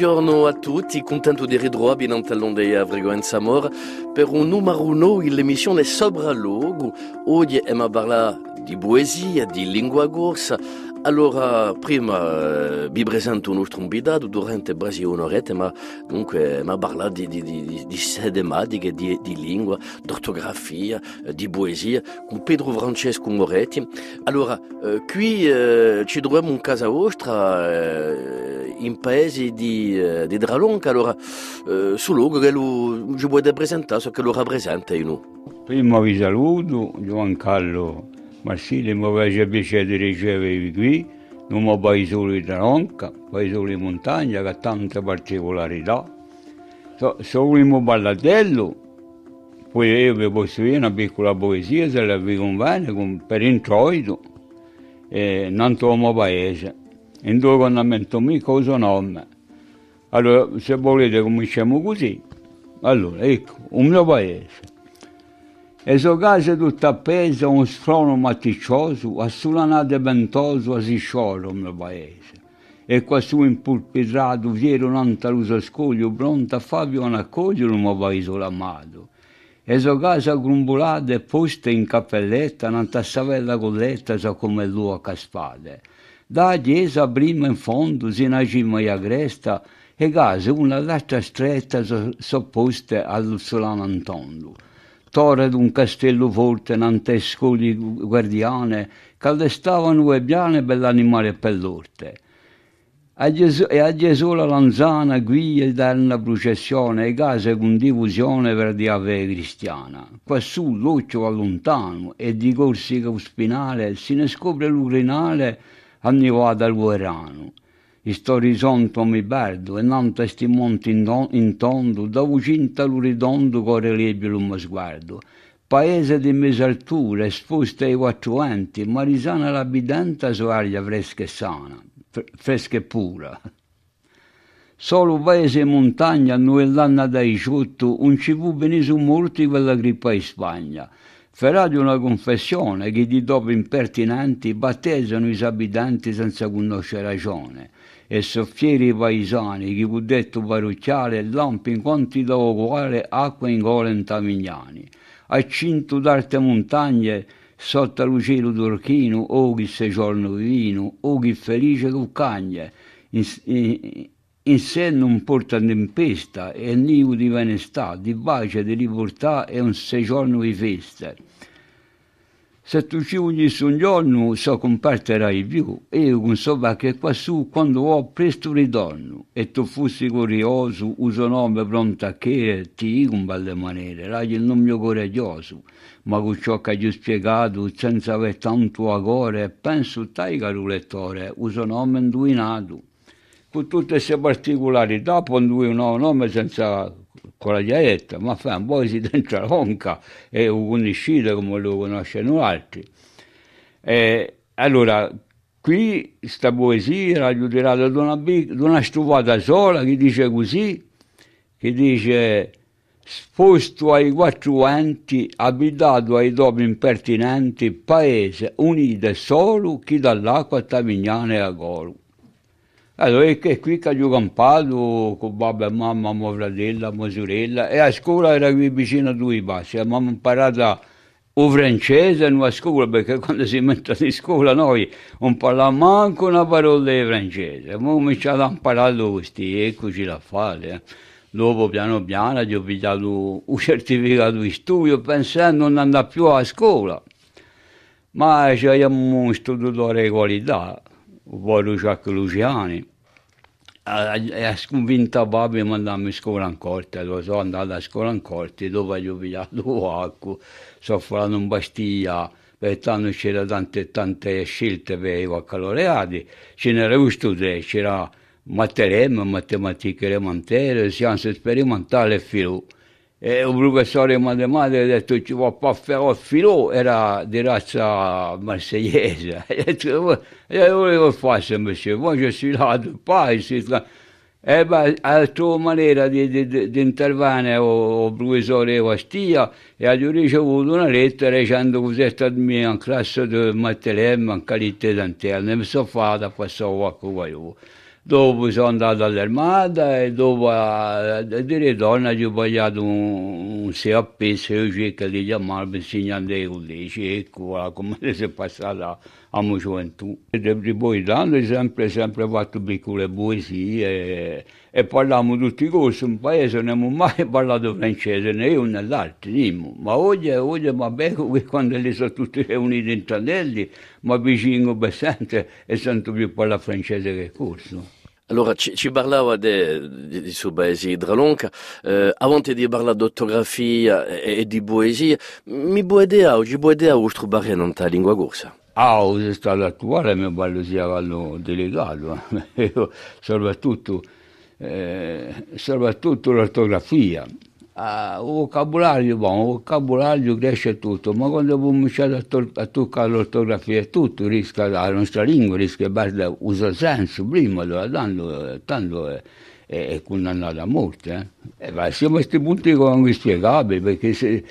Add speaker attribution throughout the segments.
Speaker 1: Buongiorno a tutti, contento di ritrovare in Antalonde a Frequenza Amor per un numero uno l'emissione Sopralluogo. Oggi abbiamo parlato di poesia, di lingua corsa. Allora, prima vi presento un nostro invitato durante quasi un'oretta, ma dunque abbiamo parlato di tematiche, di lingua, di ortografia, di poesia, con Pedro Francesco Moretti. Allora, qui ci troviamo in casa vostra, in paese di Dralonca. Allora, sul luogo che ci potete presentare, so che lo rappresenta in noi.
Speaker 2: Prima vi saluto, Giancarlo Marsili, mi piace piacere di ricevervi qui, non mi paese di Dralonca, paese di montagna che ha tante particolarità. Sono un ballatello, poi io vi posso dire una piccola poesia, se la vi conviene, per introito, non trovo paese. In due condamento mio cosa nome. Allora, se volete cominciamo così. Allora, ecco, un mio paese. E so case tutto appeso, un sfrono matticcioso, a sulanate ventoso, a si sciolo il mio paese. E qua su impulpitrato, viero un'antalusa scoglio, pronta a farvi un accoglio il mio paese amato. E so casa grumbolate, poste in cappelletta, un'antassavella colletta, so come l'uovo a caspade. Da chiesa prima in fondo, si una cima e cresta, e case una lascia stretta sopposte al solano antondo. Torre d'un castello forte, nante scogli guardiane, caldestavano e piane per l'animale e per l'orte. E a Gesù la lanzana, guia eterna processione, e case con diffusione per di ave cristiana. Quassù l'occhio allontano, e di corsica spinale, si ne scopre l'urinale, annivata al guerrano. Sto orizzonte mi perdo e non sti monti in tondo, da ucinta l'uridondo corre libero lo sguardo. Paese di mesaltura, esposta ai 400, ma risana l'abitante su aria fresca e sana, fresca e pura. Solo paese in montagna, noi l'anno da 18, un ci fu benissimo morti per la grippa in Spagna. Ferrati una confessione che di dopo impertinenti battesano i abitanti senza conoscere ragione. E soffieri i paesani che fu detto parrocchiale lampi in quanti da uguale acqua in gola in Tamignani. A cinto d'arte montagne sotto lo cielo d'orchino o chi se giorno vino o chi felice cuccagne in sé non porta tempesta e nido di benestà, di pace, di libertà e un sei giorno di festa. Se tu ci vuoi un giorno, so comparterai più. Io non so che quassù, quando ho presto ritorno, e tu fossi curioso, uso nome pronto a che, ti dico in belle maniere, raggi il nome coraggioso, ma con ciò che gli ho spiegato, senza aver tanto a cuore, penso, tai caro lettore, uso nome indovinato. Con tutte queste particolarità, poi un nome senza con la dialetta, ma poi si dentro Ronca e lo conoscete come lo conoscono altri. Allora, qui sta poesia era aiutata da una stufata sola che dice così, che dice sposto ai 400, abitato ai topi impertinenti, paese unito solo, chi dall'acqua a Tavignane e a Golo. Allora, è qui che ho campato con babbo e mamma, mia fratella, mia sorella, e a scuola era qui vicino a due passi. Abbiamo imparato il francese in una scuola, perché quando si mette in scuola noi non parliamo manco una parola di francese. Abbiamo cominciato a imparare questi, eccoci da fare. Dopo, piano piano, ho pigliato un certificato di studio pensando di non andare più a scuola. Ma abbiamo un istruttore di qualità, poi Giacco Luciani. E sconvinta babbo mi mandava a scuola in corte, lo so, andato a scuola in corte, dopo ho pigliato acqua, sono fatto in Bastiglia, perché c'era tante scelte per i baccalaureati, ce n'era giusto tre, c'era matematica elementare, scienze sperimentali e filo. E un professore di matematica ha detto ci va a fare il filo, era di razza marsegliese. E volevo fare invece, poi ci si là, poi si e beh, la tua maniera di intervenire il professore di Bastiglia e ho ricevuto una lettera dicendo che sei stato mio in classe di matematica in qualità interna, mi sono fatta passare qualche io. Dopo sono andato all'armata e dopo di ritorno ho pagato un 6 a peso e io cerco di chiamare per segnare dei collegi, ecco voilà, come si è passata a mia gioventù. E poi tanto ho sempre fatto piccole poesie e parliamo tutti i corsi, in paese non abbiamo mai parlato francese, né io né l'altro, ma oggi mi becco che quando li sono tutti riuniti in Tranelli, mi avvicino sempre e sento più parlare francese che corso.
Speaker 1: Allora, ci parlava di sua poesia idralonca, avanti di parlare di ortografia e di poesia, mi può idea o trovare in lingua corsa?
Speaker 2: Ah, è stato attuale, mi parlo sia quello delegato, soprattutto l'ortografia. Il vocabolario cresce tutto, ma quando cominciato a toccare l'ortografia tutto, la nostra lingua rischia di usare senso prima, tanto è condannata a morte. Siamo a questi punti inspiegabili, perché se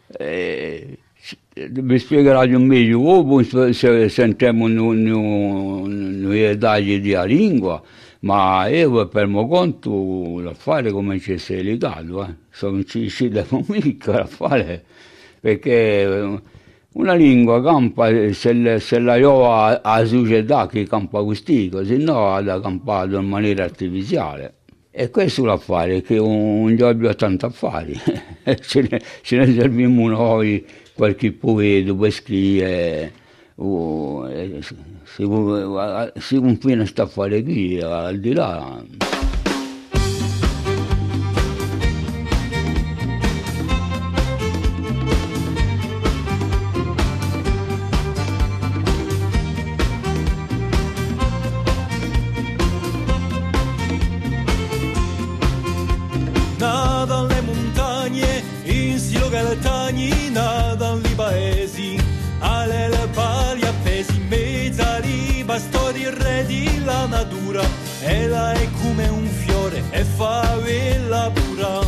Speaker 2: mi spiegherà meglio dopo se sentiamo noi dettagli della lingua, ma io per il mio conto l'affare comincia a essere delicato, sono riuscito mica a fare, perché una lingua campa se la io a società che campa così, se no ha campato in maniera artificiale. E questo è l'affare, che un giorno ha tanti affari, ce ne serviamo noi, qualche poeta per scrivere, si confina sta a fare qui, al di là.
Speaker 3: Nada alle montagne, in stilo galatagni, nada alle paesi, alle pali appesi, in mezzo ai bastoni re di la natura, ella è come un fiore e favela pura.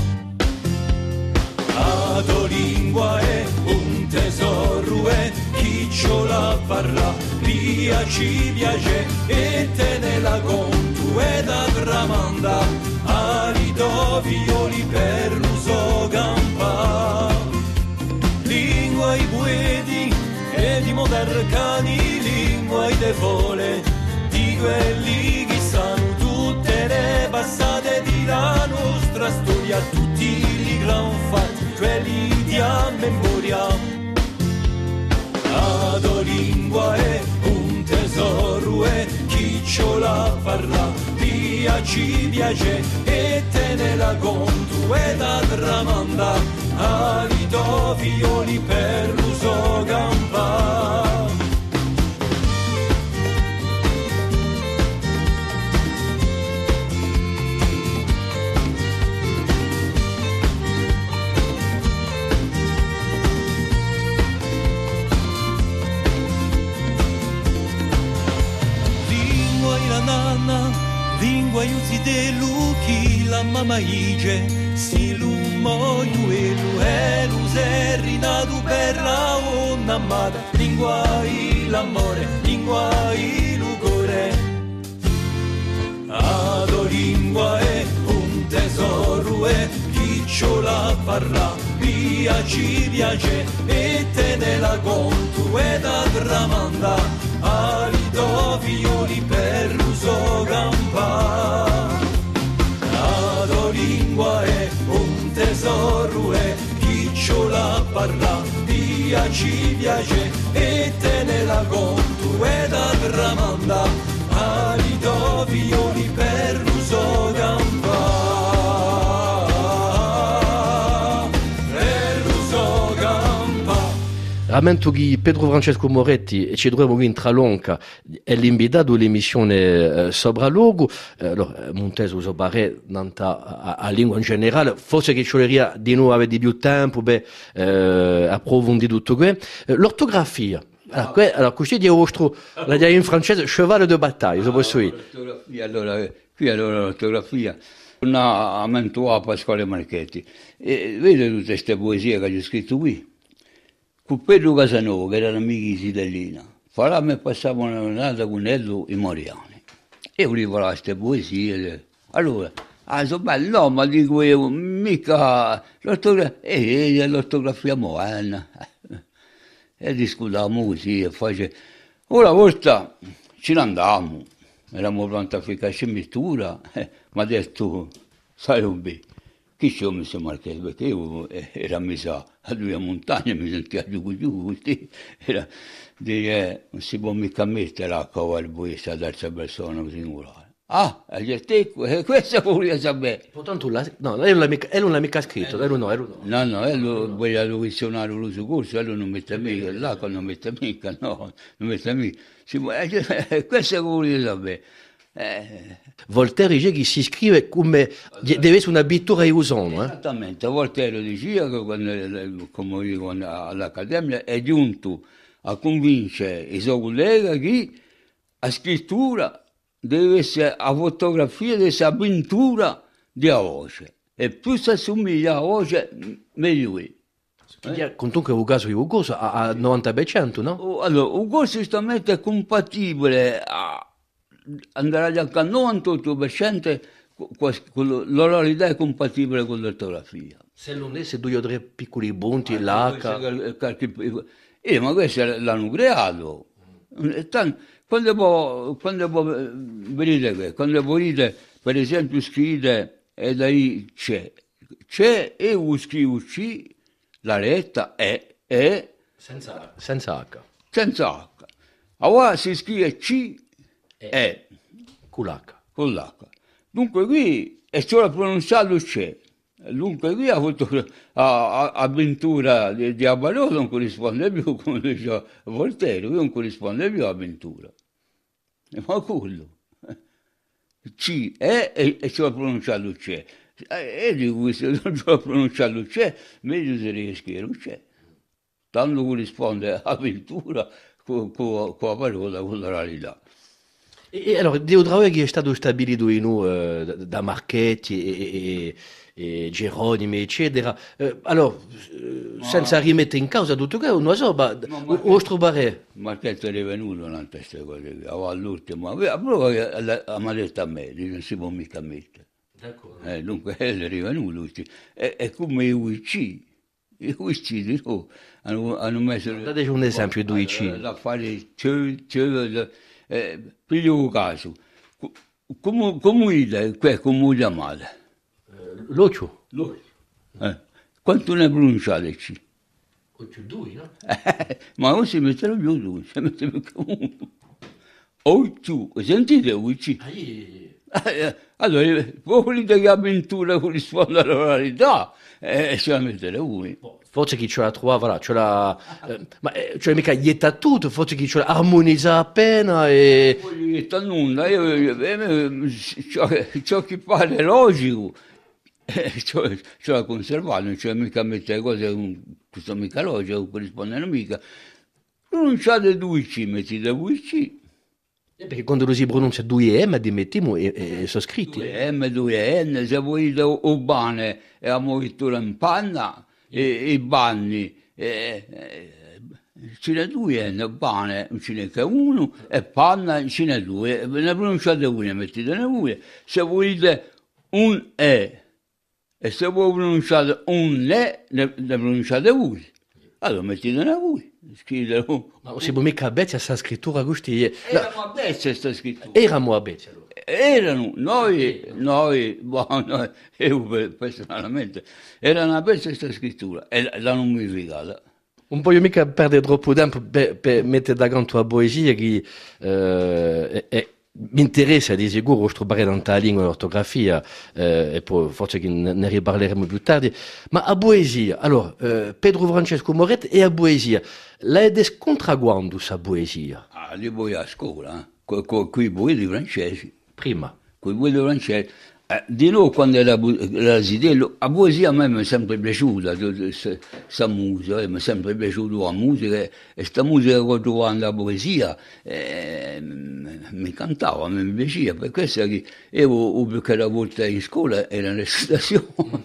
Speaker 3: La tua lingua è un tesoro e chi ce la parla, via ci piace e te ne la conto e da tramanda. Ali do violi per l'uso campa, lingua i buedi e di modercani, lingua i devole, di quelli che sanno tutte le passate di la nostra storia, tutti i gran fatti, quelli di a memoria. La tua lingua è un tesoro e chi ce la parla, via ci piace e te ne la conto e da tramanda, ali do violi per l'uso campa. Lingua iuzi de luchi la mamma ige si lumo iuelu e luserri nadu per la onna amata, lingua l'amore, lingua l'ugore. Ado lingua è un tesoro e chi ce la parla, via ci piace e te ne la conto e da tramanda, ali do violi per l'uso campa. La tua lingua è un tesoro e chi ce la parla, via ci piace e te ne la conto e da tramanda, ali do violi per l'uso campa.
Speaker 1: Rammento che Pedro Francesco Moretti ci troviamo in Tralonca è l'invitato dell'emissione Sobralogo. Allora, Monteso uso pare a lingua in generale, forse che ci vorrebbe di nuovo avere di più tempo per approfondire tutto questo. L'ortografia. Allora, così di vostro, la diamo in francese, cheval de bataille, se posso dire.
Speaker 2: L'ortografia. Una mentua a Pasquale Marchetti. E vede tutte queste poesie che ho scritto qui. Con Pedro Casanova, che era amico di Sidellina, falammo e passavamo una giornata con Ello e Moriani. E volevo queste poesie. Allora, so bello, no, ma dico io, mica l'ortografia moderna. E discutavamo così, e face... Una volta ce ne andavamo, eravamo pronti a fare scimmitura, mi ha detto, sai Ubi, chi ci ho messo Marchese? Perché io ero messo a due montagne, mi sentiva giù così, non si può mica mettere a cavallo questa terza persona singolare. Ah, hai detto, questo volevo sapere.
Speaker 1: Portanto, no, lei non l'ha mica scritto, lei no.
Speaker 2: No, lui voglio visionare l'uso corso, lui non mette mica, l'acqua non mette mica, no, non mette mica. Questo volevo sapere.
Speaker 1: Voltaire dice che si scrive come deve essere una pittura usano.
Speaker 2: Esattamente, Voltaire diceva che come io all'Accademia è giunto a convincere i suoi colleghi che la scrittura deve essere la fotografia deve essere la pittura della voce. E più si assomiglia alla voce, meglio è.
Speaker 1: Conto che un caso di Ugo a 90%, no?
Speaker 2: Allora, Ugo giustamente è compatibile a andare al 98%, l'oralità è compatibile con l'ortografia.
Speaker 1: Se non è, se due o tre piccoli punti, l'H...
Speaker 2: Ma questo l'hanno creato. Quando volete, per esempio, scrivete, e da lì c'è, e io scrivo C, la lettera è
Speaker 1: senza H.
Speaker 2: Senza H. Allora si scrive C, E.
Speaker 1: Con l'H.
Speaker 2: Con l'H. Dunque qui è solo pronunciato C. Dunque qui avventura di Abarò non corrisponde più, come diceva Voltaire, qui non corrisponde più avventura. Ma quello. C, e solo pronunciato C. E di questo non solo pronunciato C, meglio si riesce C. Tanto corrisponde avventura con la parola, con la realtà.
Speaker 1: E allora, Deodraue che è stato stabilito in noi da Marchetti e Geronimi, eccetera. Allora, senza rimettere in causa tutto questo, non so, ma vostro barè.
Speaker 2: Marchetti è venuto in queste cose, all'ultimo, mi ha detto a me, non si può mica mettere. Dunque, è rivenuto. È come i UIC. I UIC di noi hanno messo...
Speaker 1: Dateci un esempio di UIC.
Speaker 2: L'affare, piglio un caso. Come dite, come chiamate?
Speaker 1: L'occhio.
Speaker 2: Quanto ne pronunciate C?
Speaker 1: Occhio due, no?
Speaker 2: Ma non si mettono più due, si mette più che uno. Occhio, sentite UIC? Allora, voi volete che avventura corrisponda all'oralità? Si va a mettere uno.
Speaker 1: Forse chi ce la trova, voilà, ce l'ha... ma cioè mica ietta tutto, forse chi ce l'ha armonizza appena e...
Speaker 2: Non voglio ietta nulla, ciò che pare logico, ce l'ha conservato, non c'è mica mettere cose, questo mica logico, non corrispondono mica. Pronunciate due C, mettete due C.
Speaker 1: Perché quando lo si pronuncia due M, mettiamo e sono scritti.
Speaker 2: Due M, due N, se volete urbane e la moritura in panna, e i banni, ce n'è due N, pane, ce n'è che uno, e panna, ce n'è due, ne pronunciate una, mettete una, se volete un E, e se voi pronunciate un ne pronunciate una. Allora mettete una voi, scrivete un.
Speaker 1: Ma non si può mica abbezia questa scrittura così.
Speaker 2: Erano abbezia questa scrittura.
Speaker 1: Erano abbezia allora.
Speaker 2: Erano, noi, io personalmente, erano abbezia questa scrittura e l'hanno modificata.
Speaker 1: Non voglio mica perdere troppo tempo per mettere davanti a poesia che mi interessa di sicuro trovare tanta lingua e ortografia e poi forse che ne riparleremo più tardi, ma a poesia, allora Pedro Francesco Moret e a poesia, lei descontra quando sa poesia?
Speaker 2: Ah, li vuoi a scuola, con i poeti francesi.
Speaker 1: Prima?
Speaker 2: Con i poeti francesi. Di noi quando era Zitello, la poesia a me mi è sempre piaciuta, questa musica, mi è sempre piaciuta la musica e questa musica che ho trovato nella poesia mi cantava, mi piaceva, per questo che io perché una volta in scuola era in recitazione,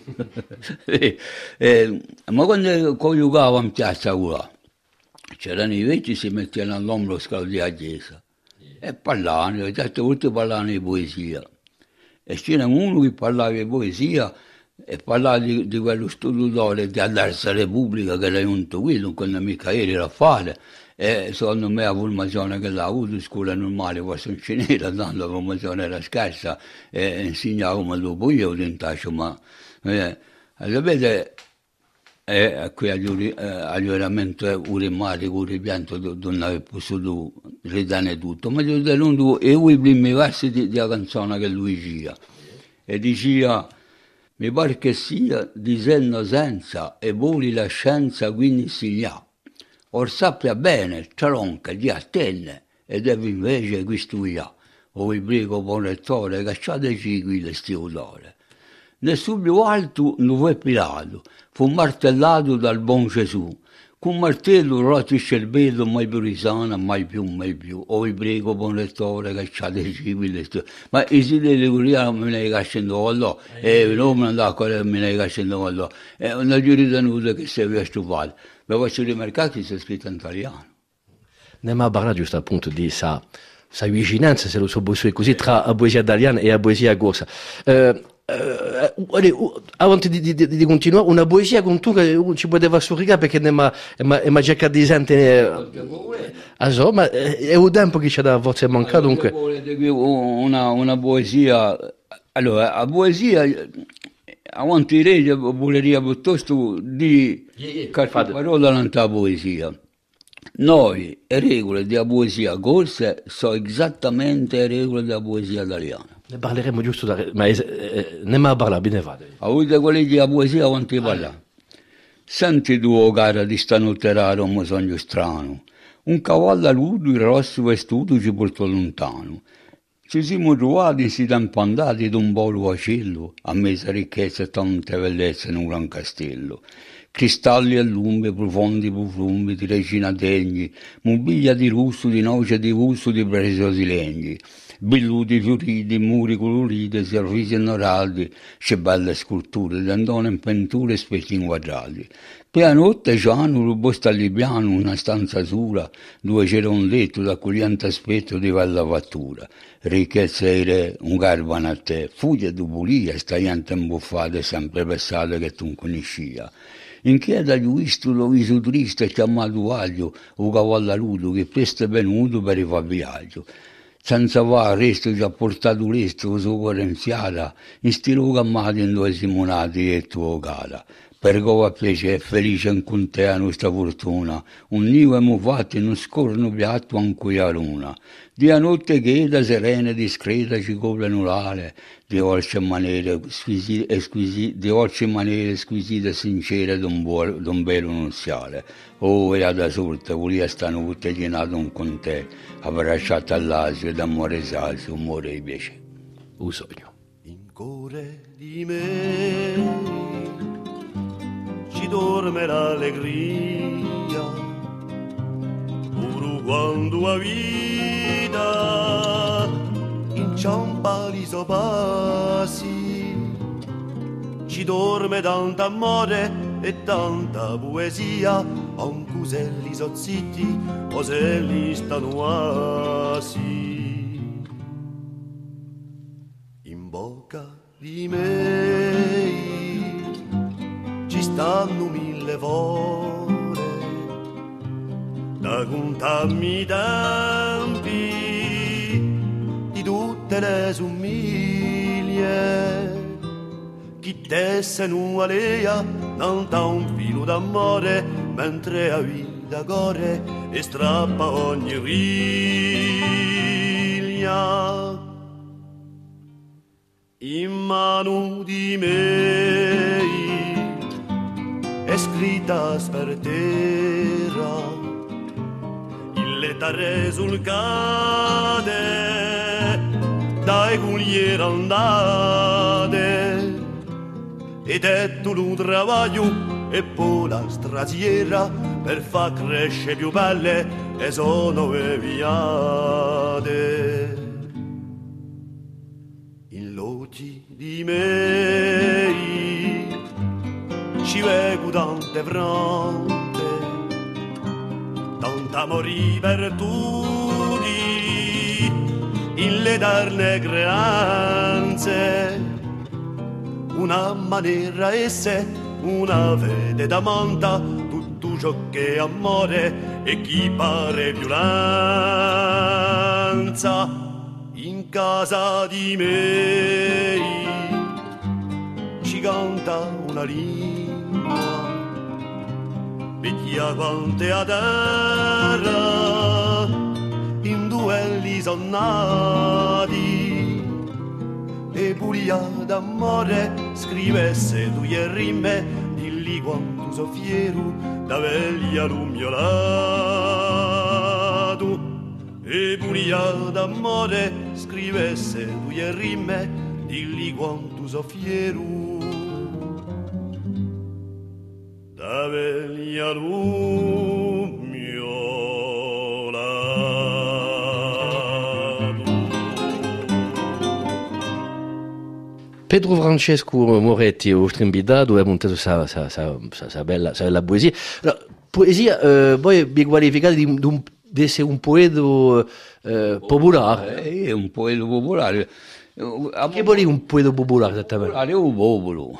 Speaker 2: ma quando giocavo in piazza qua, c'erano i vecchi si mettevano all'ombro scaldi a chiesa, E parlavano, certe volte parlavano di poesia. E c'era uno che parlava di poesia e parlava di quello studioso della Terza Repubblica che era venuto qui, con Michele Raffaele. E secondo me la formazione che l'ha avuto, scuola normale, forse non ce n'era, tanto la formazione era scarsa e insegnavo come dopo io, ma sapete, qui agli veramente urimari, un ripianto non avevo potuto ridare tutto, ma io ho i primi versi della canzone che lui diceva, e diceva, mi pare che sia di senno senza e voli la scienza quindi si ha. Or sappia bene, tronca, di attenne, ed deve invece questo ha. O vi prego, buon lettore, cacciateci qui le stiodore. Nel suo più alto non fu pilato, fu martellato dal buon Gesù. Con martello rotto il cervello, mai più risana, mai più. O vi prego, buon lettore, cacciateci qui le stiodore. Ma i siti di Curia me ne cacciando con loro, e non mi andava a correre, me ne cacciando con loro. E non ho ritenuto che si aveva stufato. Ma poi sui mercati si è scritto in italiano.
Speaker 1: Andiamo a parlare giusto appunto di sa vicinanza, se lo so così, tra la poesia italiana e la poesia corsa. Avanti di continuare, una poesia con tu che ci poteva sorricare perché ma cerca di sentire ma è un tempo che ci ha forse mancato dunque.
Speaker 2: Una poesia, allora, la poesia avanti re voleria piuttosto di qualche parola nella poesia. Noi, le regole della poesia corsa sono esattamente le regole della poesia italiana.
Speaker 1: Ne parleremo giusto, ma ne ma parla bene fate.
Speaker 2: Avete quelli della poesia avanti parla. Senti tu, cara, di stanotte rara un sogno strano. Un cavallo aludo, il rosso vestuto ci portò lontano. Ci siamo trovati in si tempo andati d'un polo vacello, a mesa ricchezza e tante bellezze in un gran castello. Cristalli a lumbre, profondi profumi di regina degni, mobiglia di russo, di noce, di vusto, di preziosi legni. Billuti fioriti, muri coloriti, servizi innorati, c'è belle sculture, dentone in penture e specchi inquadrati. Pianotte c'hanno, robusta al piano, una stanza sola, dove c'era un letto d'accogliente aspetto di bella fattura. Ricchezza e re, un carbone a te, fuglie di pulia, stagliante imbuffate, sempre pensate che tu non conoscia. In chiesa di visto lo viso triste chiamato aglio, o cavallo aludo che presto è venuto per il viaggio. Senza va, resto già portato resto, su correnziata, in stilo cammati in due simonati e tuo cara. Per come piacere, felice in con te a nostra fortuna, un nido abbiamo fatto in un scorno piatto in cui a luna. Di a notte cheta, serena e discreta ci copre l'orale, di dolce maniere squisite e sincere d'un bello nunziale. Oh, era da sorte, volia stanotte llenato con te, abbracciato all'asio d'amore sazio, amore e piacere.
Speaker 1: Un sogno.
Speaker 3: In cuore di me ci dorme l'allegria, pure quando la vita inciampa gli sopassi, ci dorme tanto amore e tanta poesia, anche se li so zitti o se li stanno assi. In bocca di me ci stanno mille fore, da contarmi i tempi di tutte le sommiglie. Chi tesse nuova leia non dà un filo d'amore, mentre la vita corre e strappa ogni riglia. In mano di me è scritta per terra, il lettere sul cade, dai culiere andate, ed è tu lo travaglio e poi la strasiera per far crescere più belle e sono viate. In loti di me ci vedo tante fronte, tanta morì per tutti, in le darne creanze. Una maniera esse, una vede da monta, tutto ciò che è amore e chi pare violenza. In casa di me ci canta una lingua, vecchia quante a terra, in duelli son nati, e pulia d'amore scrivesse due rime, di lì quanto so fieru da veglia lumiolato. E pulia d'amore scrivesse due rime, di lì quanto so fieru da veglia
Speaker 1: Pedro Francesco Moretti, vostro invitato, ha montato sa bella poesia. Allora, poesia, poi vi qualificate di essere un poeta popolare.
Speaker 2: È un poeta popolare.
Speaker 1: Che vuol dire un poeta popolare esattamente?
Speaker 2: È un popolo.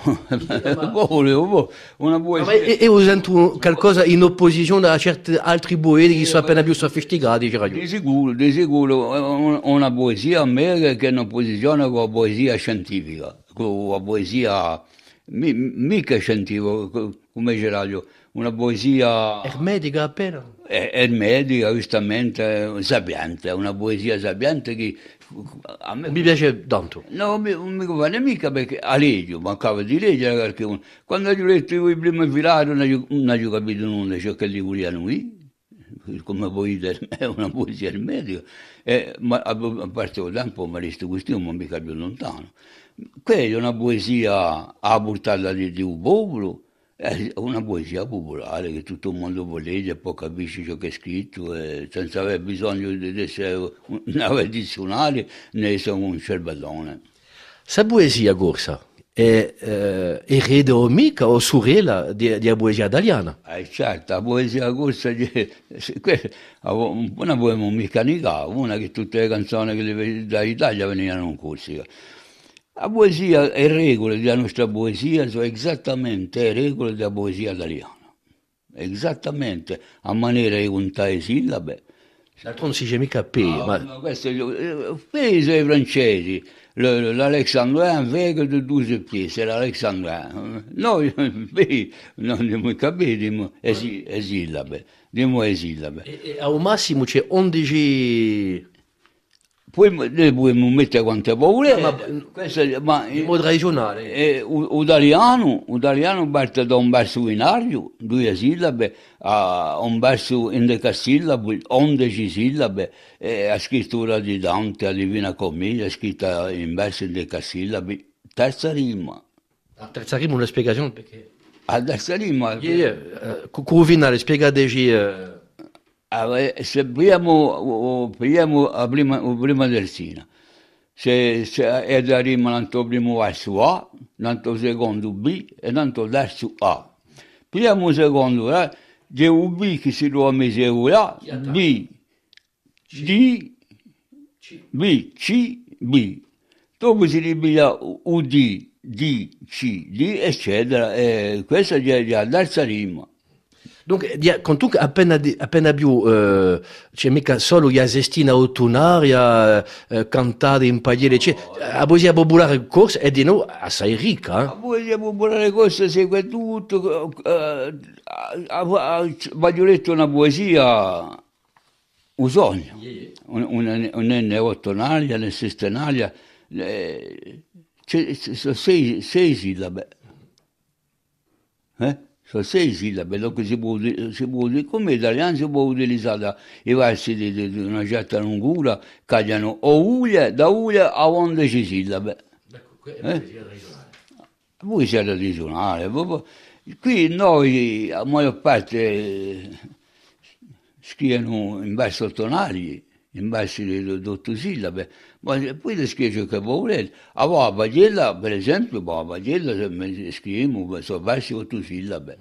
Speaker 2: Una poesia.
Speaker 1: E io sento qualcosa in opposizione a certi altri poeti che sono appena più sofisticati.
Speaker 2: Di sicuro, una poesia a me che è in opposizione con la poesia scientifica, con la poesia mica scientifica, come Geraglio, una poesia
Speaker 1: ermetica appena?
Speaker 2: Ermetica, giustamente, sapiente, una poesia sapiente che a me
Speaker 1: mi piace tanto.
Speaker 2: No, non mi conviene mica perché a legge, mancava di leggere perché quando ho letto i primi filari non ho capito nulla ciò che li volevano qui, come poesia è una poesia ermetica, ma a parte il tempo mi resta questione, ma mica più lontano. Quella è una poesia a portata di un popolo, è una poesia popolare che tutto il mondo può leggere e poi capisce ciò che è scritto senza aver bisogno di essere un dizionario né essere un cervellone.
Speaker 1: Questa poesia corsa è erede o mica o sorella della poesia italiana?
Speaker 2: Certo, la poesia corsa una poema meccanica, una che tutte le canzoni che dall'Italia venivano in corsica. La poesia e le regole della nostra poesia sono esattamente le regole della poesia italiana, esattamente a maniera di contare sillabe.
Speaker 1: D'altronde non si dice mica P,
Speaker 2: ma questo P sono i francesi, l'Alexandrin vega di 12 piedi, l'Alexandrin. Noi P non abbiamo capito, è sillabe, diamo le sillabe.
Speaker 1: E al massimo c'è 11...
Speaker 2: Poi noi possiamo mettere quante paure,
Speaker 1: ma in modo tradizionale.
Speaker 2: L'italiano parte da un verso binario, 2 sillabe, a un verso endecasillabi, 11 sillabe, la scrittura di Dante, la Divina Commedia, scritta in verso endecasillabi, terza rima.
Speaker 1: La terza rima è una spiegazione perché...
Speaker 2: La terza rima...
Speaker 1: Come finale, spiegate...
Speaker 2: Se prendiamo la prima terzina, se è da rima l'anto primo verso A, l'anto secondo B e l'anto terzo A. Prendiamo il secondo, c'è un B che si trova a misura, B, D, B, C, B. Dopo si ripiglia UD, D, C, D, eccetera. Questa è la terza rima.
Speaker 1: Dunque, con tu appena più c'è mica solo la sestina autunnaria, cantare in pagliere, eccetera. La poesia popolare corsa è di nuovo assai ricca.
Speaker 2: La poesia popolare corsa segue tutto. Voglio letto una poesia, un sogno, una ottonaria, una sestenaria, sono 6 sillabe. Sono 6 sillabe, dopo si può come italiano si può utilizzare i versi di una certa lungura, cagliano da uglia a 11 sillabe. Voi siete regionale. Qui noi, a maggior parte, scrivono in versi ottonali, in versi di 8 sillabe, ma poi le scrive che volete. A Bagliella, per esempio, a Bagliella scriviamo versi 8 sillabe.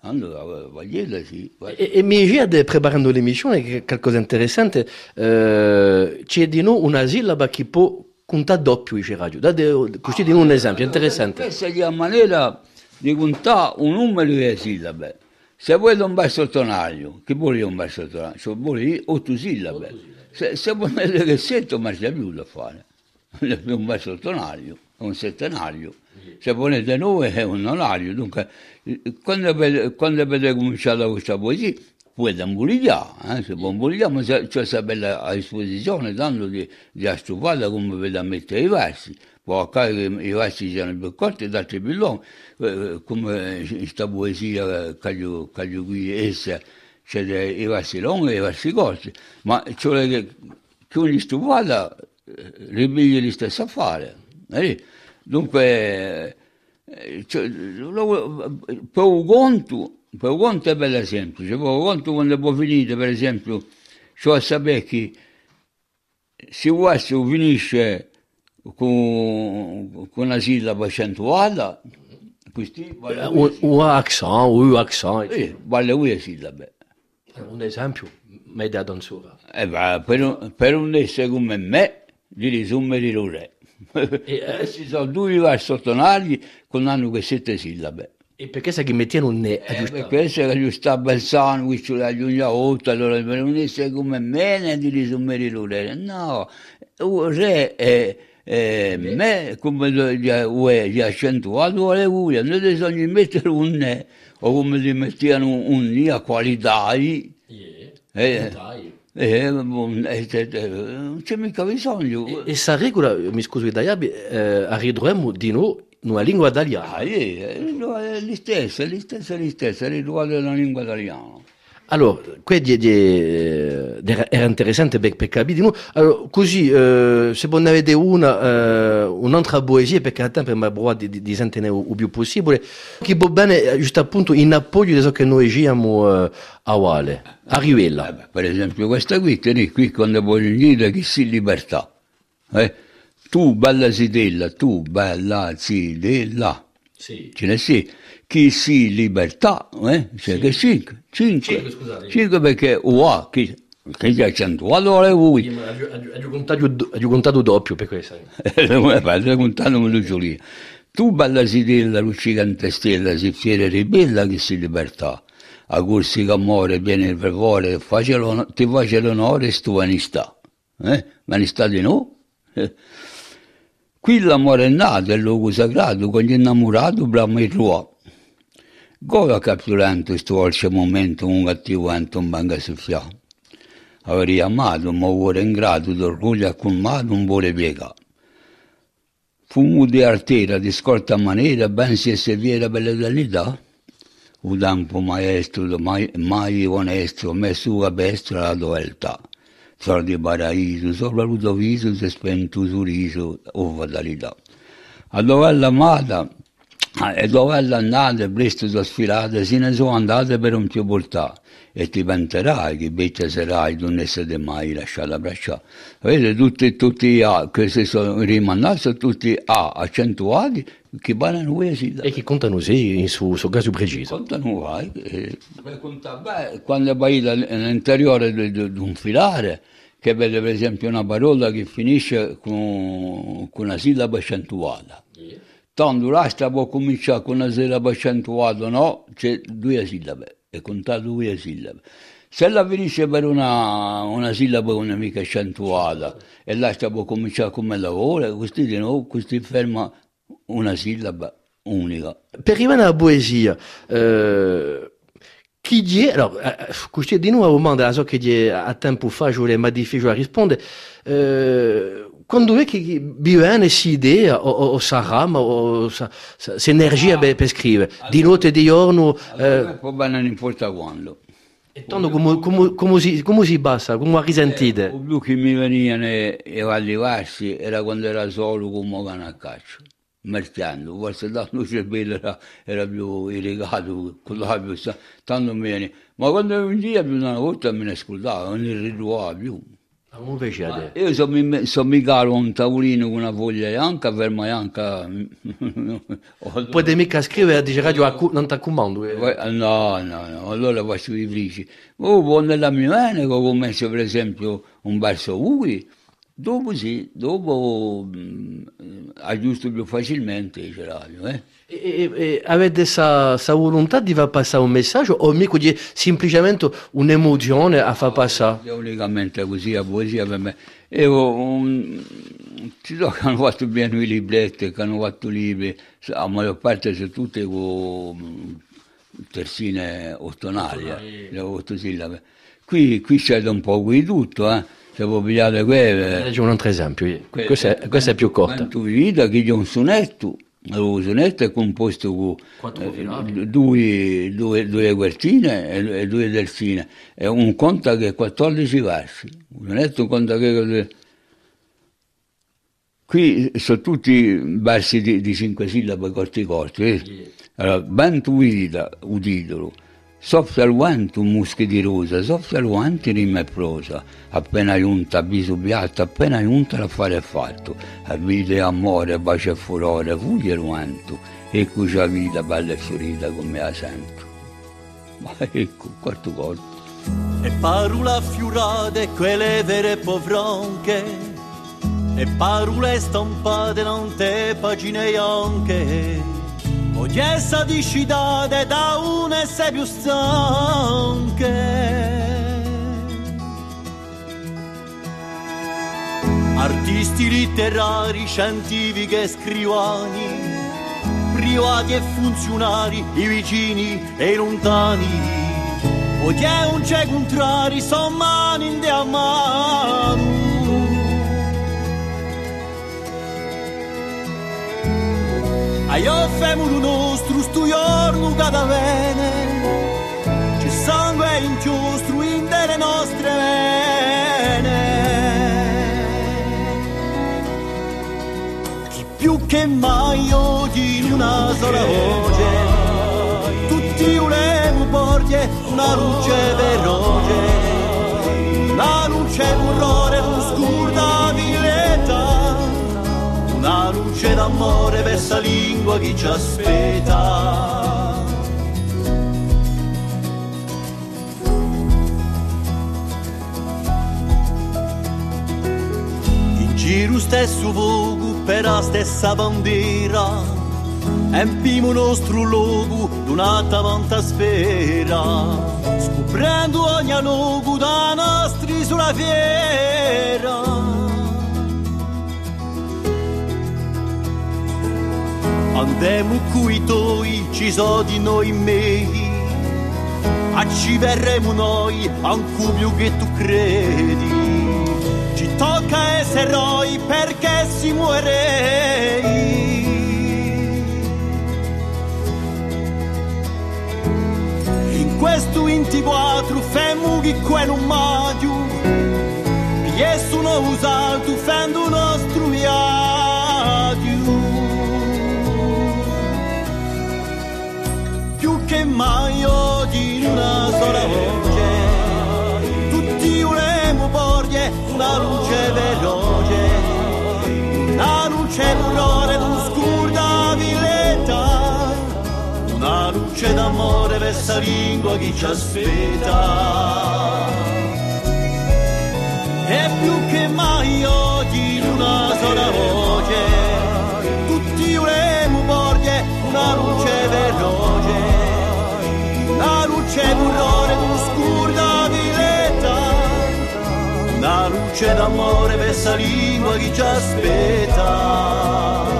Speaker 2: Allora, vagliela sì.
Speaker 1: E mi dice, preparando l'emissione, che qualcosa di interessante, c'è di noi una sillaba che può contare doppio in radio. Così di noi un esempio interessante.
Speaker 2: Questa è la maniera di contare un numero di sillabe. Se vuoi un basso tonario, che vuol dire un basso tonario? Cioè vuol dire 8 sillabe. Se vuoi mettere che 7 non c'è più da fare. Non è più un basso tonario, è un settenario. Se volete 9 è un nonario. Dunque, quando avete cominciato questa poesia, puoi imboligliare, si può imboligliare, ma c'è sapere a disposizione, tanto di astufata come vedete mettere i versi. Poi i versi siano più corti e altri più lunghi, come in questa poesia che qui essa c'è i versi lunghi e i versi corti, ma cioè che ogni stufata ripiglia gli stessi affari. Dunque, per un conto è bello semplice, per un conto quando può finire, per esempio, cioè sapere che se questo finisce con una sillaba accentuata, questi
Speaker 1: Un accent.
Speaker 2: vale due sillabe.
Speaker 1: Un esempio, mi hai dato ancora.
Speaker 2: Per un essere come me, li risummi di re. Ci sono due versi tonali con hanno che 7 sillabe.
Speaker 1: E perché sai che mettevano un ne
Speaker 2: Perché se aggiustava il sandwich, l'aggiungeva 8, allora per un essere come me, ne di risummi di re. No, re è me, come gli accentuato alle uie, noi bisogna mettere un ne, o come ti mettevano un ni a qualità. Non c'è mica bisogno.
Speaker 1: E sa regola, mi scusi Dayabi, arriveremo di noi una lingua italiana.
Speaker 2: È l'istessa, riguardo della lingua italiana.
Speaker 1: Allora, era interessante per capire di noi. Allora, così, se voi ne avete un'altra poesia, perché a tempo mi ha di sentire il più possibile, che va bene, giusto appunto, in appoggio di ciò che noi diciamo a Wale, a Rivella.
Speaker 2: Per esempio, questa qui quando voglio dire che si libertà. Tu, bella zitella,
Speaker 1: Sì.
Speaker 2: ce ne sì. Chi si libertà, cioè che 5 perché che è accentuato alle voi.
Speaker 1: Ho contato doppio per questo.
Speaker 2: Ho contato come lui. Tu bella zitella, luccicante stella, si fiera ribella che si libertà. A corsi che amore viene il fervore, ti face l'onore e tu vanistà. Vanistà di noi? Qui l'amore è nato, è il luogo sagrato, con gli innamorati brama il ruolo. Gola capturando questo dolce momento, un cattivo vento un banca soffiato. Avrei amato, ma ora ingrato, d'orgoglio accumulato, un vuole piegare. Fumo di artera, di scorta maniera, ben si serviera per l'eternità. Un tempo maestro, mai onesto, messo a bestia la dueltà. Solo di paradiso, sopra l'uto viso, si è spento sorriso, o fatalità. A dove l'amata, e dove l'andate, presto sono sfilate, se ne sono andate per un più portare. E ti penterai che vecchia sarai, tu non siete mai lasciata abbracciare. Vedete, tutti A, che si sono rimandati, sono tutti A accentuati, che parlano questi.
Speaker 1: E che contano sì, in suo caso preciso.
Speaker 2: Contano vai. Quando vai all'interiore di un filare, che vede per esempio una parola che finisce con una sillaba accentuata. Tanto l'asta può cominciare con una sillaba accentuata, no? C'è 2 sillabe, è contato 2 sillabe. Se la finisce per una sillaba con una mica accentuata e l'asta può cominciare come lavora, questi di nuovo, questi ferma una sillaba unica.
Speaker 1: Per arrivare alla poesia, chi di allora, questi di nuovo domanda, so che a tempo fa è ma difficile a rispondere, quando è che viene questa idea o sarà o questa energia per scrivere di notte e di giorno
Speaker 2: Va bene, non importa quando.
Speaker 1: e tanto come si basta, come a risentire
Speaker 2: Il blu che mi venivano e arrivarsi era quando era solo come un cane a caccia, merziando, forse tanto il cervello era più irrigato, tanto bene. Ma quando un dia più una volta me ne ascoltava, non ne ritrovava più.
Speaker 1: Invece
Speaker 2: io sono mica un tavolino con una foglia bianca, ferma bianca.
Speaker 1: Puoi mica scrivere a dice radio non ti accomando.
Speaker 2: No, allora faccio i frici. Quando la mia veneco ho messo per esempio un verso UI, dopo aggiusto più facilmente ce radio.
Speaker 1: E avete questa volontà di far passare un messaggio o mica di semplicemente un'emozione a far passare?
Speaker 2: Unicamente così, a poesia per me. Ci so che hanno fatto bene i libretti, che hanno fatto libri, la maggior parte sono tutte con terzine ottonali, le ottosillabe. Qui c'è un po' di tutto, se voi pigliate quelle...
Speaker 1: Leggo un altro esempio, questa è più corta.
Speaker 2: Tu vita che c'è un sonetto. Lo sonetto è composto con due quartine e due terzine. È un conta che 14 versi. Un sonetto conta che... Qui sono tutti versi di 5 sillabe corti. Allora, ben tu vita, un titolo. Soffia il vento, muschi di rosa, soffia il vento, rima e prosa. Appena giunta, viso piatto, appena giunta l'affare è fatto. A vita e amore, bacio e furore, fugge il vento. Ecco la vita bella e fiorita come la sento. Ma ecco, quarto corto.
Speaker 3: E parole fiurate, quelle vere povronche, e parole stampate, non te pagine anche. Odiessa di citate da una e sei più stanche. Artisti letterari, scientifici e scrivani, privati e funzionari, i vicini e i lontani. Odie un c'è contrari, son mani in a mano. Io femolo nostro, stu giorno cada bene, c'è sangue inchiostro in delle nostre vene. Chi più che mai oggi in una sola voce, tutti volemo porge una luce veloce, una luce burrore, un scurda villetta. Una luce d'amore verso la lingua che ci aspetta. In giro stesso vogo per la stessa bandiera, empiamo nostro logo d'un'altra vanta sfera, scoprendo ogni luogo da nostri sulla fiera. Andemo coi toi, ci so di noi mei, a ci verremo noi, anche più che tu credi. Ci tocca essere eroi perché si muorei. In questo 24 femmo che quello maggio, che sono usato fendo nostro viaggio. Che mai oggi in una sola voce, tutti volemo porge una luce veloce, una luce burrore d'oscura villetta, una luce d'amore verso la lingua che ci aspetta. E più che mai oggi in una sola voce, tutti volemo porge una luce veloce, una luce burrore d'oscura villetta, una luce d'amore verso la lingua che ci aspetta.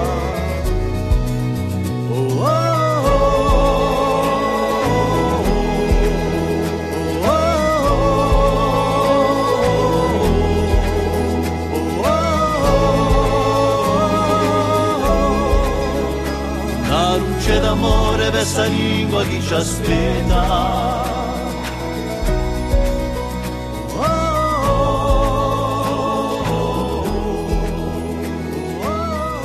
Speaker 3: Oh, oh, oh, oh, oh, una luce d'amore verso la lingua che ci aspetta.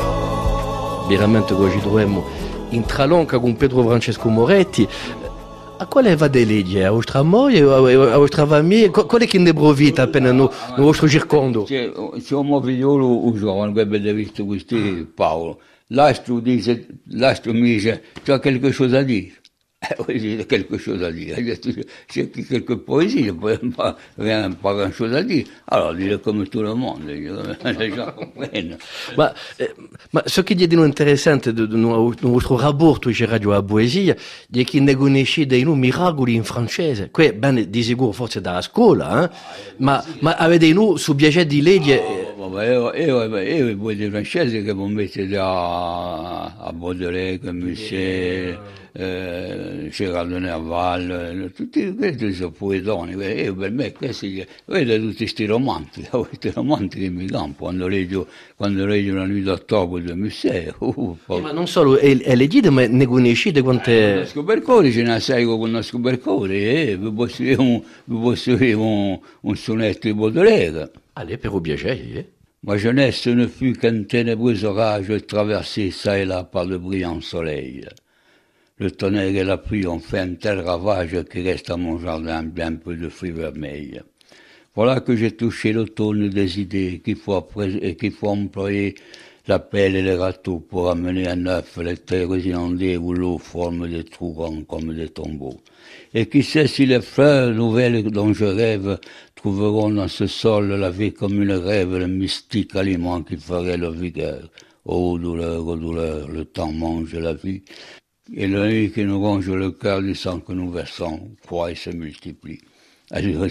Speaker 1: Veramente oggi troviamo in Tralonca con Pedro Francesco Moretti. A quale va de legge? A vostra moglie o a vostra famiglia? Qual è che ne provita appena no vostro circondo?
Speaker 2: C'è un mio figliolo, un giovane, che avete visto questi, Paolo. L'astro mi dice, c'è qualche cosa da dire. Oui, j'ai quelque chose à dire. J'ai quelques poésies, rien, pas grand chose à dire. Alors, dis-le comme tout le monde, les gens comprennent.
Speaker 1: Ma ce che è interessante nel nostro rapporto con Radio a Poesia è che ne conosci dei miracoli in francese. Qui, bene, di sicuro forse dalla scuola, ma avete su piacere di legge...
Speaker 2: Io poi di francese che mi mettete a Baudelaire, che Musset, Gérard de Nerval, tutti questi sono poetoni. Io per me questi, vedo tutti questi romantici che mi campo quando leggo La Nuit d'Ottobre di Musset.
Speaker 1: Ma non solo, è leggete, ma ne conoscete quante...
Speaker 2: Conosco per cuore, ce ne sai che conosco per cuore, vi posso dire un sonetto di Baudelaire.
Speaker 1: Allez, per piacere,
Speaker 2: Ma jeunesse ne fut qu'un ténébreux orage traversé çà et là par le brillant soleil. Le tonnerre et la pluie ont fait un tel ravage qu'il reste à mon jardin bien peu de fruits vermeils. Voilà que j'ai touché l'automne des idées, qu'il faut employer la pelle et les râteaux pour amener à neuf les terres inondées où l'eau forme des trous ronds comme des tombeaux. Et qui sait si les fleurs nouvelles dont je rêve trouveront dans ce sol la vie comme une rêve, le mystique aliment qui ferait leur vigueur. Ô douleur, le temps mange la vie. Et la nuit qui nous ronge le cœur du sang que nous versons croît et se multiplie. Allora,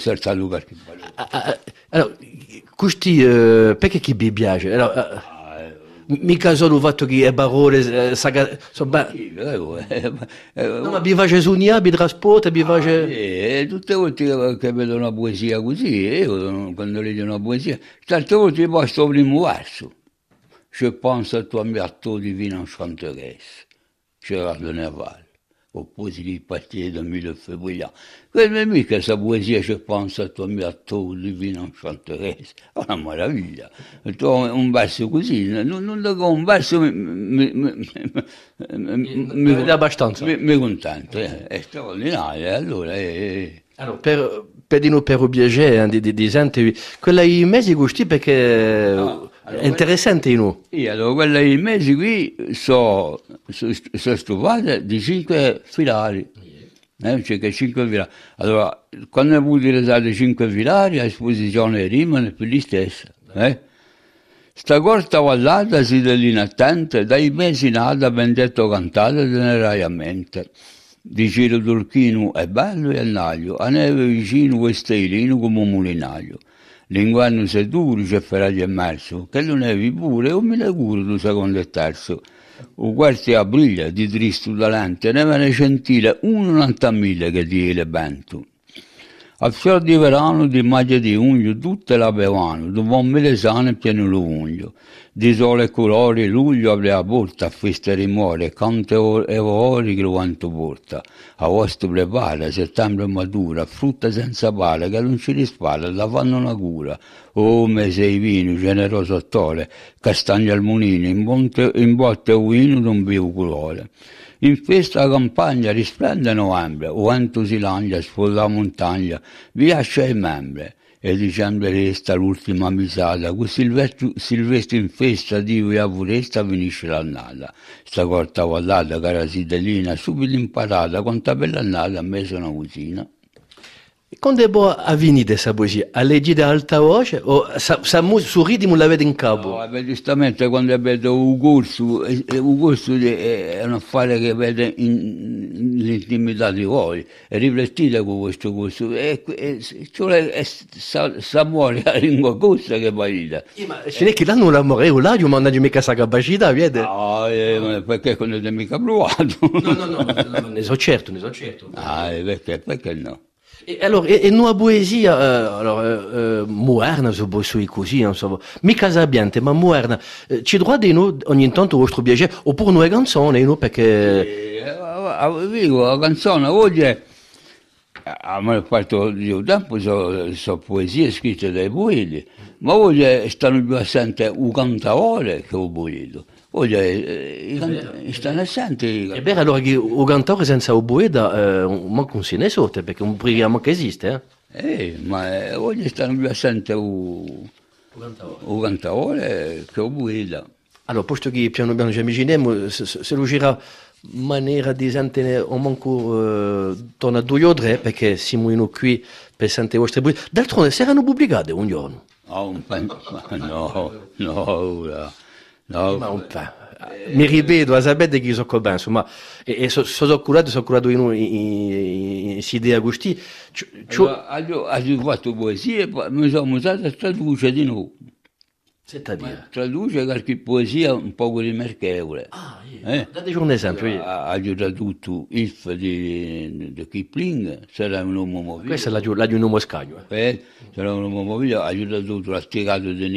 Speaker 1: questi, perché chi vi piace? Allora, mica solo il fatto che è barone, no, ma vi face sogniare, vi trasporta, vi face...
Speaker 2: tutte le volte che vedo una poesia così, io quando leggo una poesia, tante volte io posso il primo verso. Je pense à toi, Myrto, divine enchanteresse. Gérard de Nerval, oppose di Patier de mille feux brillants. Quella mica questa poesia, je pense à toi, Myrto, divine enchanteresse. È una meraviglia. Un verso così, non dico un verso mi
Speaker 1: abbastanza.
Speaker 2: Mi contento, è straordinario. Allora,
Speaker 1: per di noi per piacere di gente, quella in mezzo gusti perché è interessante in noi.
Speaker 2: Allora, quella in mezzo qui sono stufate di 5 filari. C'è che 5 filari. Allora, quando ho avuto i 5 filari, a esposizione rimane per gli stessi. Sta corta vallata si dell'ina attenta, dai mesi nata, ben detto cantata, tenerai a mente. Di Ciro Turchino è bello e annaglio, a neve vicino questo ilino come un mulinaio. L'inguanno sei duro, c'è ferraglio immerso, che lo nevi pure, o me ne curo tu secondo e terzo. O quarti a briglia, di tristo talente, ne vene centile, 90.000 che di le bento. A fior di verano, di maglia di unghio, tutte la bevano, dopo un mese sane pieno lo unghio. Di sole e colori, luglio apre la porta, a feste rimore, cante e ori che lo quanto porta. Agosto prepara, settembre matura, frutta senza pala, che non ci rispara, la fanno una cura. Oh, mese di vino, generoso attore, castagno al mulino, in botte o vino non bevo colore. In festa la campagna risplende novembre, o vento si lancia, sfolla la montagna, viaggia i membri. E dicembre resta l'ultima misata, con Silvestro in festa, Dio e a foresta finisce l'annata. Sta corta vallata, cara Sidellina, subito imparata, con tabella annata, a me sono cucina.
Speaker 1: Quando è buona a venire questa poesia? A leggere ad alta voce o su ritmo l'avete in capo?
Speaker 2: No, giustamente quando vedo un corso è un affare che vede l'intimità di voi, è riflettita con questo corso, sa muore la lingua corsa che parita.
Speaker 1: Ma ce n'è che l'hanno l'amore, o là, ma non c'è mica questa capacità, vede?
Speaker 2: No, perché non è mica provato.
Speaker 1: No, ne so certo.
Speaker 2: Perché no?
Speaker 1: E allora, e nuova poesia, moderna, se posso dire così, insomma, mica sabiente, ma moderna, ci trovate noi ogni tanto il vostro piacere, oppure nuove canzoni, no? Perché...
Speaker 2: Dico, la canzone oggi, a me fatto di tempo, sono poesie scritte dai poeti, ma oggi stanno più assenti un cantautore che un poeta. stanno assenti.
Speaker 1: E beh, allora che un cantore senza oboeda manco un se ne sorte, perché un preghiamo che esiste,
Speaker 2: Ma oggi stanno più assenti un cantore che oboeda.
Speaker 1: Allora, posto che piano piano ci avviciniamo, se riuscirà maniera di sentire o manco torna a 2 o 3, perché siamo qui per sentire le vostre voci. D'altronde, saranno pubblicate un giorno?
Speaker 2: No, no.
Speaker 1: Ma un po'. Mi ripeto, sapete che io so bene, insomma, e sono curato in idea così.
Speaker 2: Ho fatto poesie, mi sono usato a tradurre di nuovo. Traduce qualche poesia un po' rimarchevole.
Speaker 1: Dateci un esempio.
Speaker 2: Ha aiutato If di Kipling, sarà un uomo movido.
Speaker 1: Questa è la di un uomo scaglio.
Speaker 2: Sarà un uomo movido, ha aiutato, ha spiegato di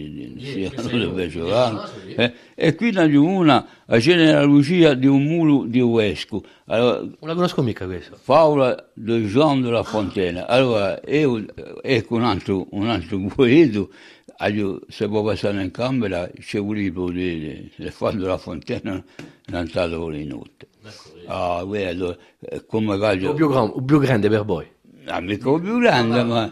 Speaker 2: e qui c'è una la genealogia di un muro di Uesco. Allora,
Speaker 1: non la conosco mica questa.
Speaker 2: Favola di Jean de la Fontaine. Allora, ecco un altro poeta. Se può passare in camera, c'è un libro di Favola della Fontaine, non è stato in notte. Allora, come
Speaker 1: il più grande per voi?
Speaker 2: Mica il più grande, ma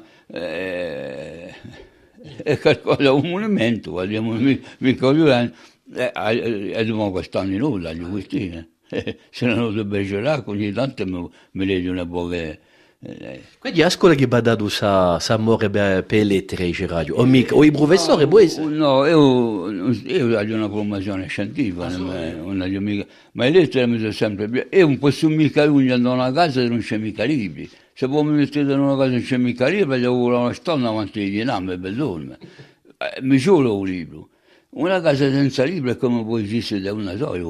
Speaker 2: è qualcosa, un monumento, guardiamo, mica il più grande. E dobbiamo quest'anno in nulla, gli questi. Se non lo beccerà, ogni tanto mi legge una poca.
Speaker 1: Quindi a scuola che va dato sa amore per lettere in radio? O i professori, può essere?
Speaker 2: No, io ho una formazione scientifica, non ho mica, ma le lettere mi sono sempre piaciute. Io non posso mica andare a una casa e non c'è mica libri. Se poi mi mettete in una casa e non c'è mica libri, io ho una stonna avanti di dinamo, bellone. Mi solo un libro. Una casa senza libro è come può esistere una sola,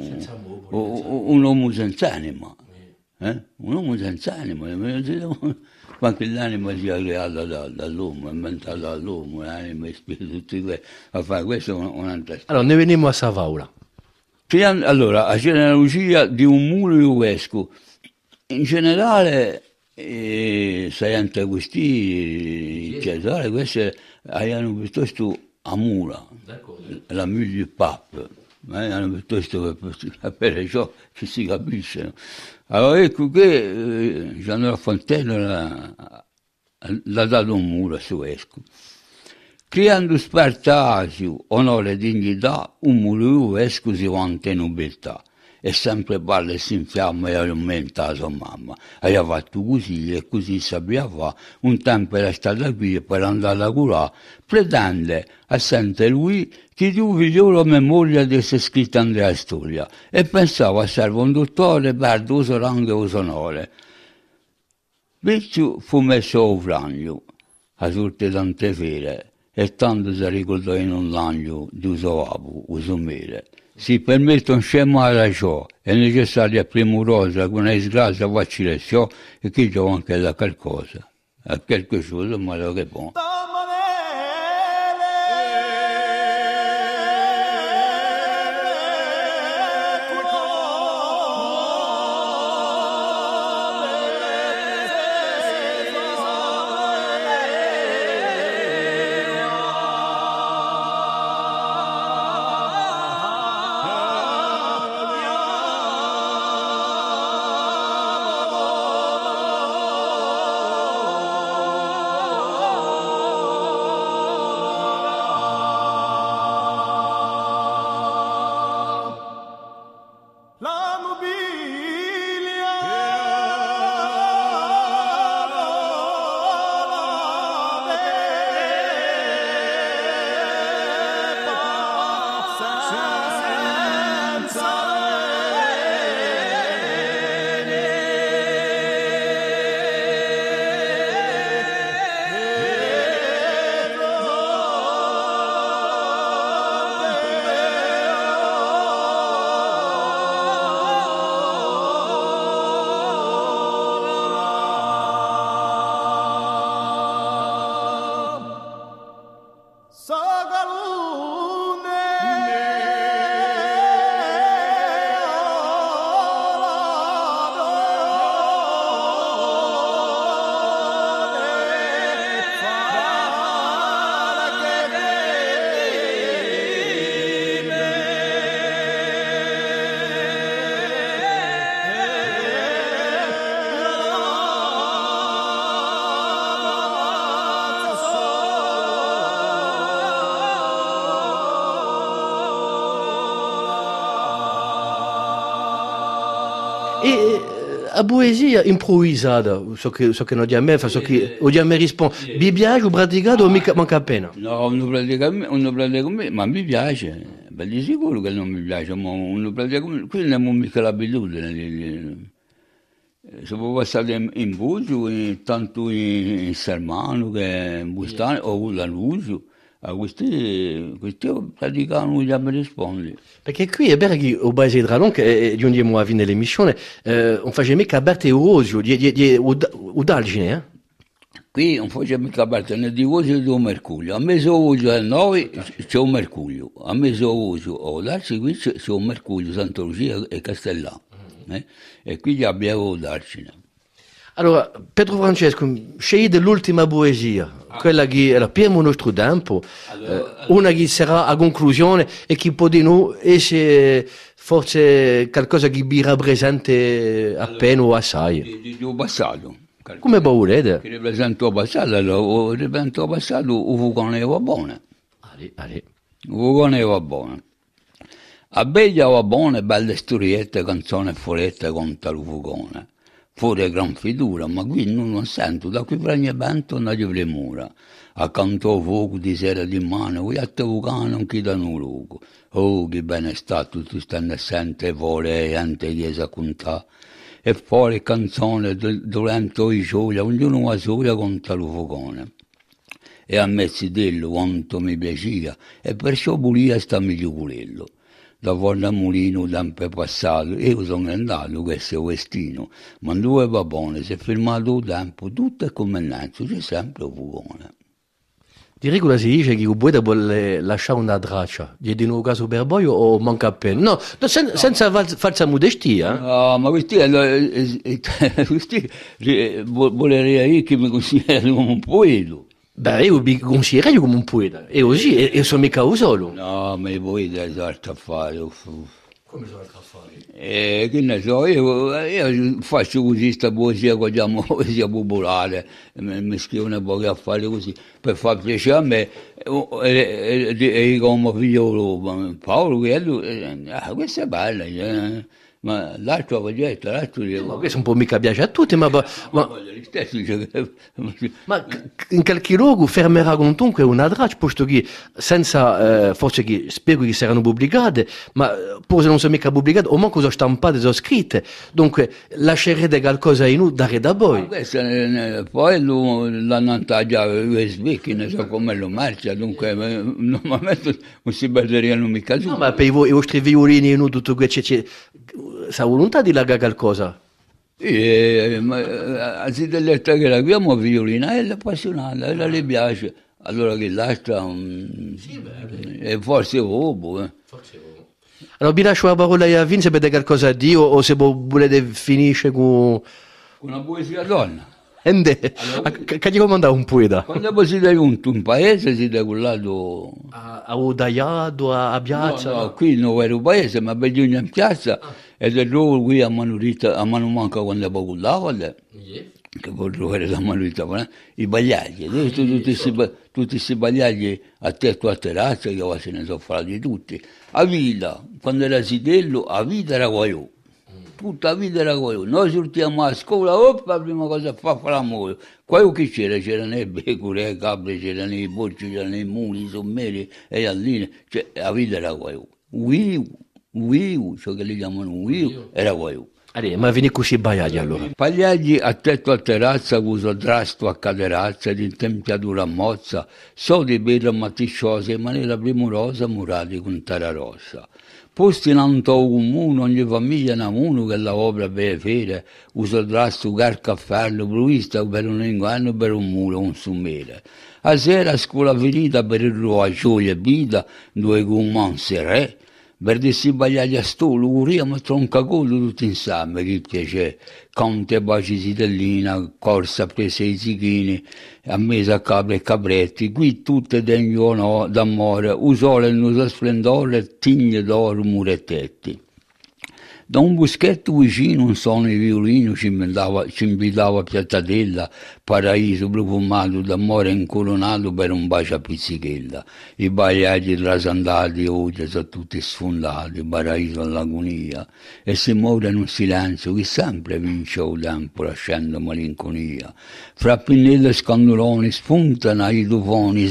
Speaker 2: un uomo senza anima. Un uomo senza anima, quanto l'anima sia creata dall'uomo, inventata dall'uomo, l'anima e spirito, tutti questi, a fare questo è un'altra storia.
Speaker 1: Allora, ne veniamo a Savaula.
Speaker 2: Allora, la genealogia di un muro Uesco, in generale, Saiante Agostini, Cesare, queste hanno piuttosto a Mura, la moglie del Papa, hanno piuttosto per ciò che si capisce. Allora ecco che Gian della Fontaine l'ha dato un muro a Suesco. Creando spartacio, onore e dignità, un muro Uesco si vanta in nobiltà. E sempre parla e si infiamma e aumenta la sua mamma. E ha fatto così e così sapeva fare. Un tempo era stata qui e poi era andata a curare. Pretende a sentire lui che tu figliolo a memoria di essere scritta nella storia. E pensava a serve un dottore per uso rango e onore. Vecchio fu messo a fragno, a tutte tante fere, e tanto si ricordò in un lagno di uso mere. Si permette un scemare a ciò, è necessario premurosa con una disgrazia facile ciò e che giova anche da qualcosa. A qualche cosa, ma lo che buono.
Speaker 1: a poesia improvvisata, so che non di a me, so che o di a me risponde, mi piace o praticato o manca appena?
Speaker 2: No, non pratica con me, ma mi piace. Beh, di sicuro che non mi piace, ma non pratica con me. Qui non ho mica l'abitudine. Sono passato in Bugio, tanto in Sermano che in Bustane, o la Lucio. A questi praticano già mi rispondi.
Speaker 1: Perché qui è vero che il paese di Dralon, che di onde mo a fine l'emissione, non faceva mica aperto Eurosio, di Udalgine, eh?
Speaker 2: Qui non faceva mica aperto né di Eurosio né di Mercurio. A mezzogiorno alle 9 c'è un Mercurio, a mezzogiorno a Udalgine qui c'è un Mercurio, Santa Lucia e Castellano. E qui abbiamo Udalgine.
Speaker 1: Allora, Pedro Francesco, scegli dell'ultima poesia, quella che era per il nostro tempo, una che sarà a conclusione e che può di noi essere forse qualcosa che vi rappresenta appena o assai.
Speaker 2: Di passato.
Speaker 1: Come volete?
Speaker 2: Che rappresenta il passato, allora, rappresenta il passato, il fugone va buono.
Speaker 1: Ale.
Speaker 2: Il fugone va buono. A Beglia va buone, belle storiette, canzoni e folette conta il fugone. Fuori gran figura, ma qui non sento, da qui prende vento non gli le mura. Accanto al fuoco di sera di mano, qui a te vucano non chiedono luogo. Oh, che bene sta, tutti stanno assente, vuole e ante chiesa contà. E fuori canzone, durante i giorni, ognuno una sola conta il fuoco. E a me si dillo quanto mi piaceva, e perciò volia sta meglio quello. Da Vorna Mulino, tempo passato, io sono andato, questo è Westino, ma due va buone, si è fermato il tempo, tutto è come innanzi, c'è sempre un fugone.
Speaker 1: Di regola si dice che il poeta vuole lasciare una traccia, gli è di nuovo caso per voi o manca appena? No, senza falsa modestia.
Speaker 2: No, ma questi vuole dire che mi considera come un poeta.
Speaker 1: Beh, io mi consiglierei come un poeta, e così, e sono mica un solo.
Speaker 2: No, ma i poeti sono altro affari.
Speaker 1: Come sono altro affari?
Speaker 2: Che ne so, io faccio così questa poesia che chiamo poesia popolare, mi scrivo una poca affari così, per far piacere a me, e come figliolo Paolo, questa è bella, ma l'altro progetto,
Speaker 1: ma questo un po' mica piace a tutti, ma in qualche luogo fermerà comunque una traccia, posto che senza, forse che spero che saranno pubblicate, ma pur se non sono mica pubblicate, o manco sono stampate, sono scritte, dunque lascerete qualcosa in dare da voi.
Speaker 2: Poi l'hanno già USB, che ne so come lo marcia, dunque normalmente non si perderanno mica giù.
Speaker 1: No, ma per i vostri violini e tutto questo sa volontà di largare qualcosa?
Speaker 2: Ma si dell'età che abbiamo violina, è appassionata, ella le piace, allora che l'altra è forse uomo.
Speaker 1: Allora vi lascio la parola a Vince per dire qualcosa a Dio o se volete finisce con
Speaker 2: una poesia donna.
Speaker 1: Allora, che gli comanda un poeta?
Speaker 2: Quando si è giunto un paese, si è quell'altro
Speaker 1: a Udaiado, a Piazza?
Speaker 2: No, qui non era un paese, ma bisogna in piazza, ed è loro qui a Manu Manca quando è poco là, che voglio vedere la Manurita, i bagliagli, tutti questi bagliagli a tetto a terrazza, che se ne sono fatti tutti. A vita, quando era Sidello, a vita era guaiù. Tutta la vita era quello. Noi sortiamo a scuola, la prima cosa fa l'amore. Quello che c'erano le pecore, le capre, c'erano i porci, c'erano i muli, i sommeri, e le galline. Cioè, la vita era quello. Uiu, ciò che li chiamano uiu, era quello.
Speaker 1: Allora, ma vieni così bagliagli allora?
Speaker 2: Pagliagli a tetto a terrazza, uso drasto a caderazza, di tempiatura a mozza, so di birra matisciosa, in maniera primorosa, murati con terra rossa. Posti in anto comune, ogni famiglia in uno che la opera per fare, usa il drasto, car caffè, provvista per un inganno, per un muro, un summere. A sera a scuola finita per il ruolo, gioia e vita, due comanze re, per dissi bagliagli a stolo, uriamo troncacodo tutti insieme, che piace, conte baci sidellina, corsa prese i zichini, a mesa capre e capretti, qui tutte degno d'amore, usole in uso splendore, tigne d'oro, murettetti. Da un buschetto vicino un suono di violino ci invitava a Piazzatella, paraiso profumato d'amore incoronato per un bacio a pizzichella. I bagliati trasandati oggi sono tutti sfondati, paraiso all'agonia, e si muore in un silenzio che sempre vince il tempo lasciando malinconia. Fra pinnelle e scandoloni spuntano i tufoni,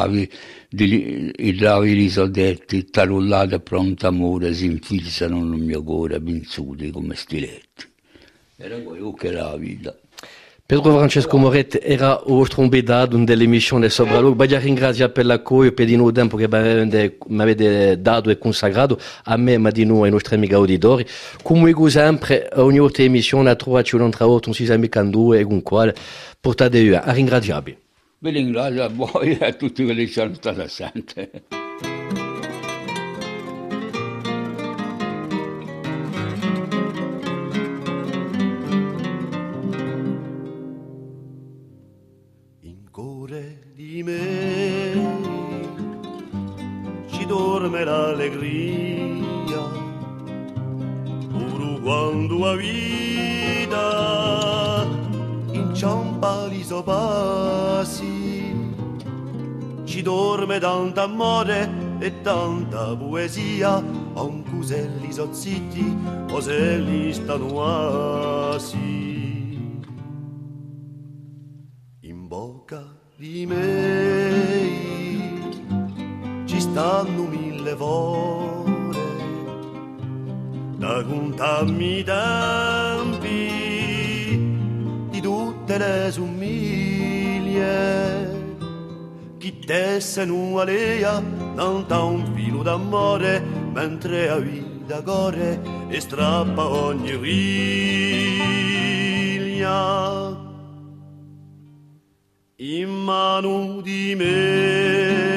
Speaker 2: i dravi risoldetti, tarullate e pronto amore si infilzano nel mio cuore, pinzuti come stiletti. Era quello che era la vita.
Speaker 1: Pedro Francesco Moret era o trombedado dell'emissione Sobralog. Badia ringrazia per l'accoglio, per il tempo che mi avete dato e consacrato a me, ma di noi ai nostri amici auditori. Come dico sempre, ogni altra emissione trovaci un'altra volta, un sistema con due e con quale portate via. A ringraziarvi.
Speaker 2: Vi ringrazio a voi e a tutti quelli che sono stati assenti.
Speaker 4: In cuore di me ci dorme l'allegria, pure quando la vita inciampa gli sopassi, ci dorme tanto amore e tanta poesia, anche se li so zitti o se li stanno asi. In bocca di me ci stanno 1000 vole da contarmi i tempi di tutte le sommiglie. Chi tesse una lea non dà un filo d'amore, mentre la vita corre e strappa ogni riglia. In mano di me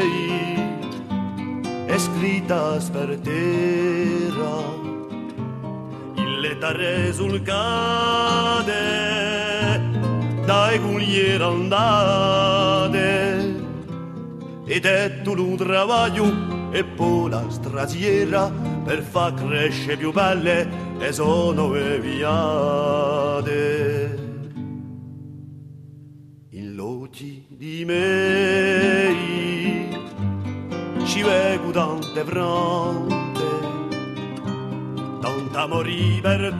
Speaker 4: è scritta per terra, il lettere sul cade, dai culiere andate, ed è tu un travaglio e poi la strasiera per far crescere più belle e sono viate. In loci di me ci vedo tante fronte, tanta morì per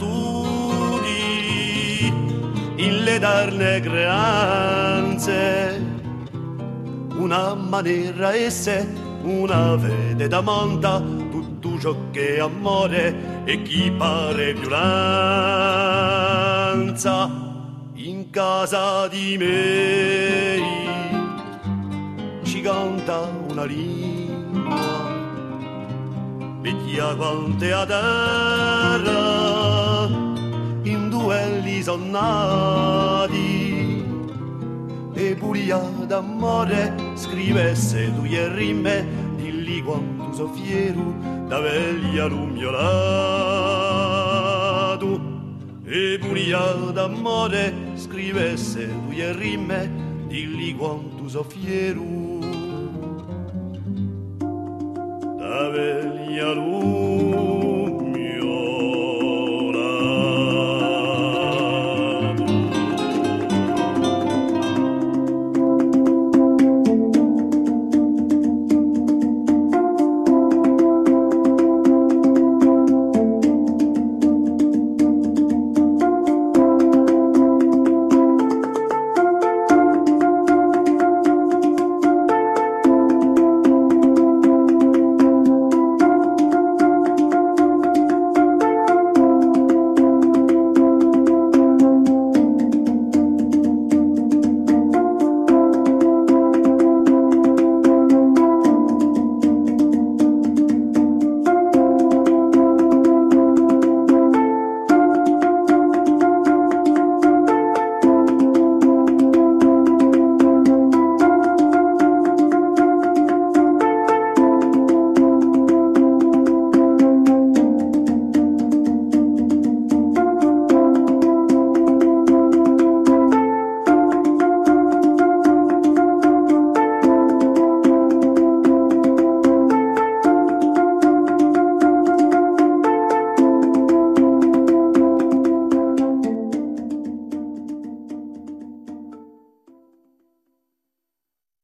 Speaker 4: tutti in le darne creanze. Una maniera esse, una fede da monta, tutto ciò che è amore e chi pare violenza. In casa di me ci canta una lingua, vecchia quante a terra, in duelli son nati. E buria d'amore scrivesse due rime, di lì quanto so fiero d'avergli lummiolato. E buria d'amore scrivesse due rime, di lì quanto so fiero d'avergli lummiolato.